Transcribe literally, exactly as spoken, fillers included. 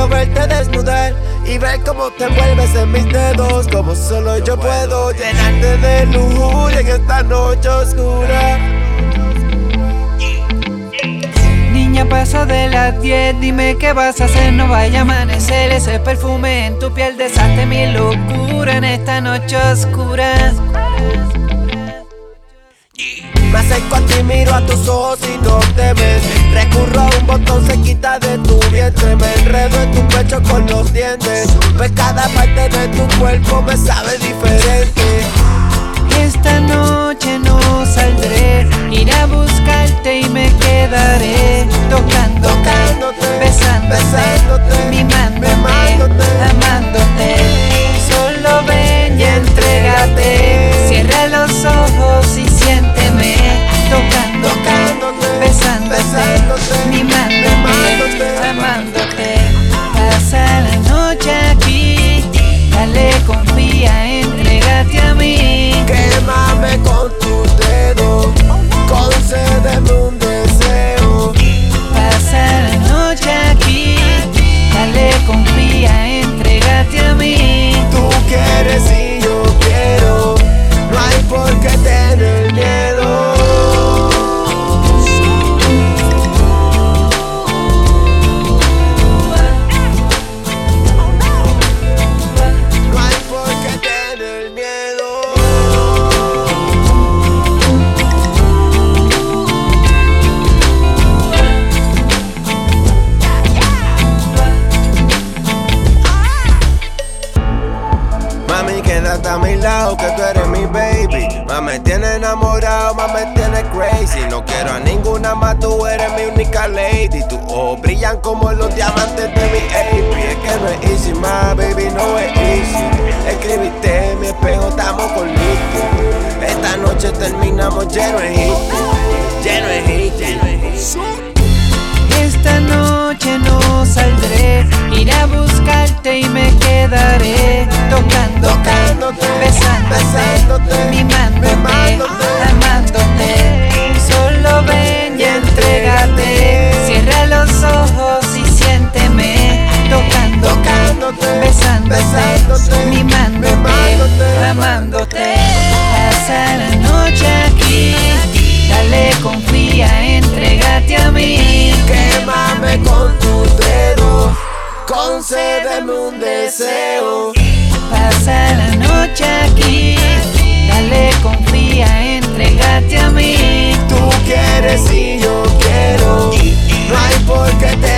Quiero verte desnudar y ver cómo te envuelves en mis dedos, como solo yo puedo llenarte de lujuria en esta noche oscura. Niña, paso de las diez, dime qué vas a hacer, no vaya a amanecer. Ese perfume en tu piel deshace mi locura en esta noche oscura. Me acerco a ti, miro a tus ojos y no te ves. Recurro a un botón, se quita de tu vientre. Me enredo en tu pecho con los dientes, pues cada parte de tu cuerpo me sabe diferente. Esta noche no saldré, iré a buscarte y me quedaré tocándote, Tocándote, besándote, besándote, mimándote, mimándote, amándote. Solo ven y entrégate, cierra los ojos y siénteme tocándote, tocándote, besándote, besándote, mimándote, mimándote, amándote. Pasa la noche aquí, dale, confía, entrégate a mí. Quémame con tus dedos, concédeme un deseo. Pasa la noche aquí, dale, confía, entrégate a mí. Tú quieres y yo quiero, no hay por qué tener miedo. No hay por qué tener miedo. Mami, quédate a mi lado, que tú eres mi baby. Mami, me tiene enamorado, mami, me tiene crazy. No quiero a ninguna más, tú eres mi única lady. Tus ojos brillan como los diamantes de mi A P. Es que no es easy, my baby, no es easy. Escribiste en mi espejo, estamos con listo. Esta noche terminamos lleno de hit, lleno de hit, lleno de hit. Esta noche no saldré, iré a buscarte y me quedaré tocándote, Tocándote, besándote, besándote, mimándote, mimándote, amándote. Solo ven y entrégate, cierra los ojos y siénteme tocándote, tocándote, besándote, besándote, mimándote, mimándote, amándote. Pasa la noche aquí, dale, confía, entrégate a mí. Quémame con tus dedos, concédeme un deseo. Pasa la noche aquí, dale, confía, entrégate a mí. Tú quieres y yo quiero, no hay por qué te